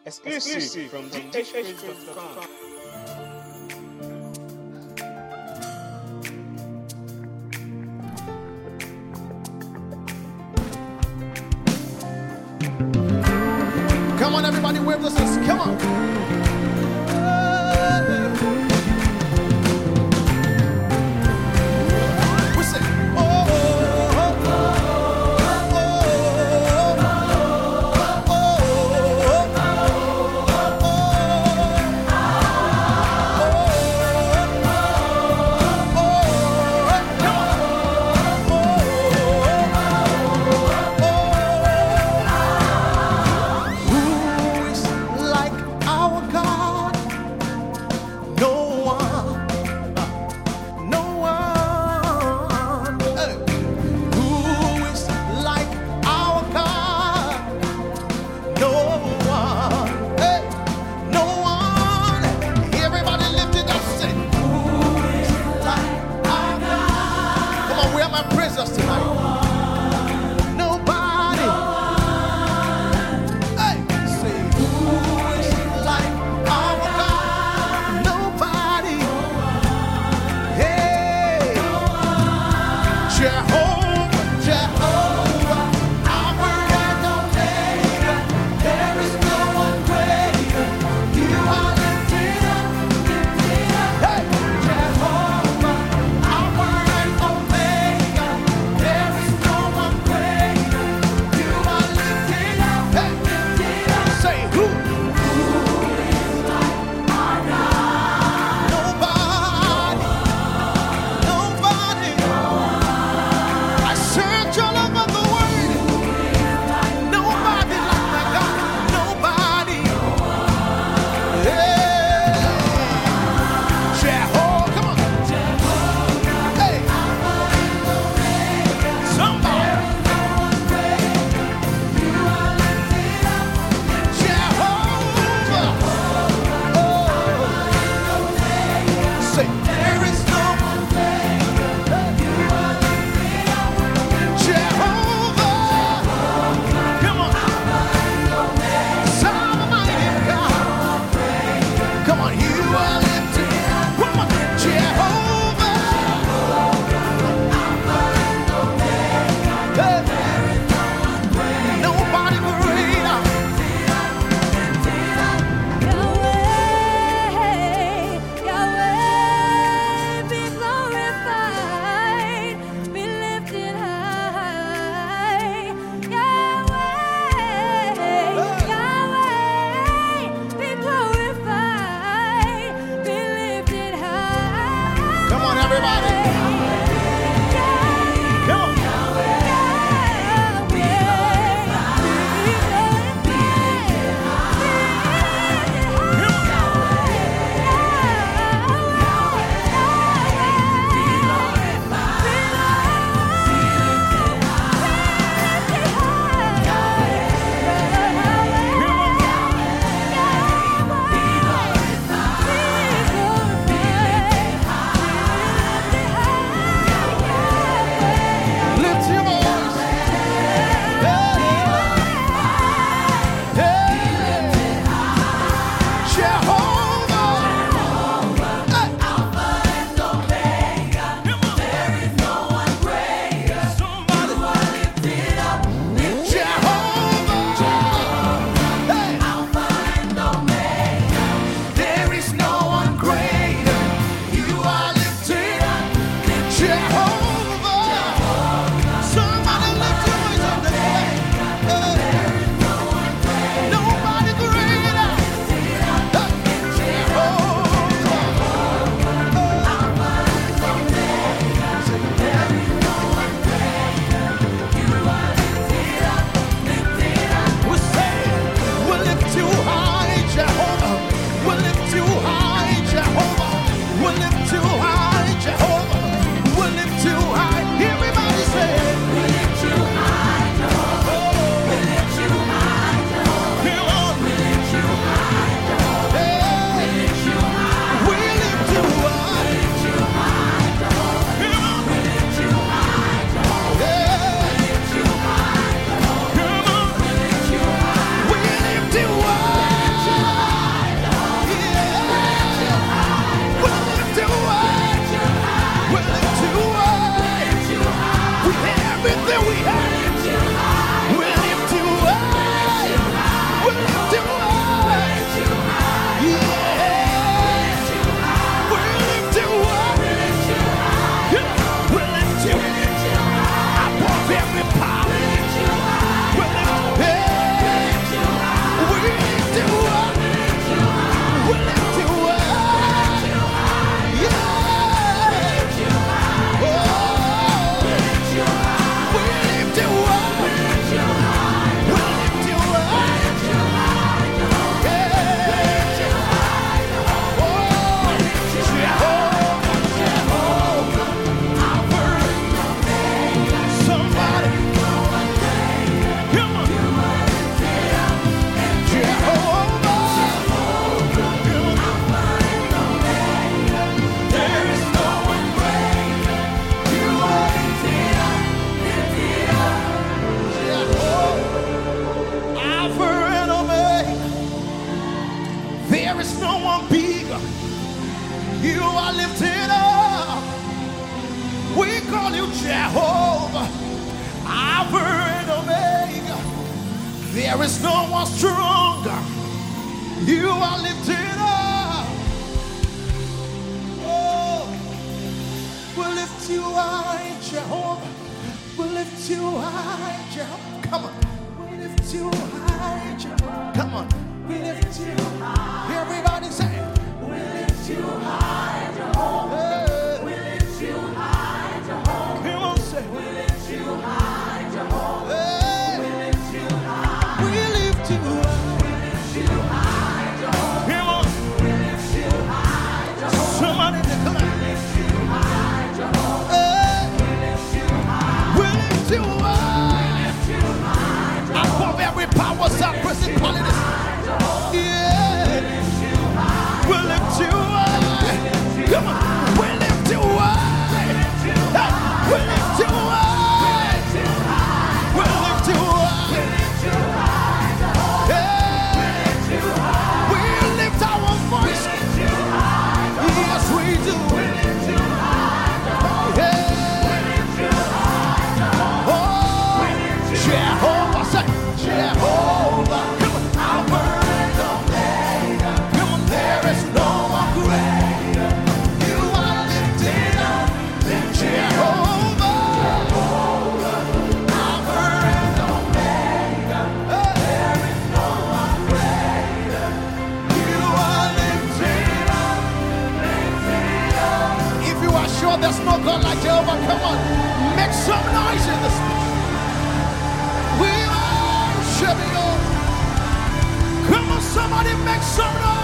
Exclusive from GHpraise.com. Come on, everybody, wave this. Come on. We say, You are lifted up. We call you Jehovah, Alpha and Omega. There is no one stronger. You are lifted up. Oh, we'll lift you high, Jehovah. We'll lift you high, Jehovah. Come on. We lift you high, Jehovah. Come on. We lift you high. Everybody say it. We lift you high, Jehovah. Hey. We lift you high, Jehovah. Come on, say it. We lift you high, Jehovah. Hey. We lift you high. We lift you high. We lift you high, Jehovah. Come on. We lift you high, Jehovah. Somebody declare. We lift you high, Jehovah. Hey. We lift you high. We lift you high. We lift you high, Jehovah. Above every power, some principalities. Yeah. We lift you high. Come on. We lift you high. Hey. We lift you high. We lift you high. Yeah. We lift our voice. Yes, we do. Yeah. Oh, Jehovah, say Jehovah. Come on. Alpha and Omega. Come on. There is no one greater. You are lifted up. Jehovah. Alpha and Omega. There is no one greater. You are lifted up. If you are sure there's no God like Jehovah, come on. Make some noise in this place. We worship you. Come on, somebody make some noise.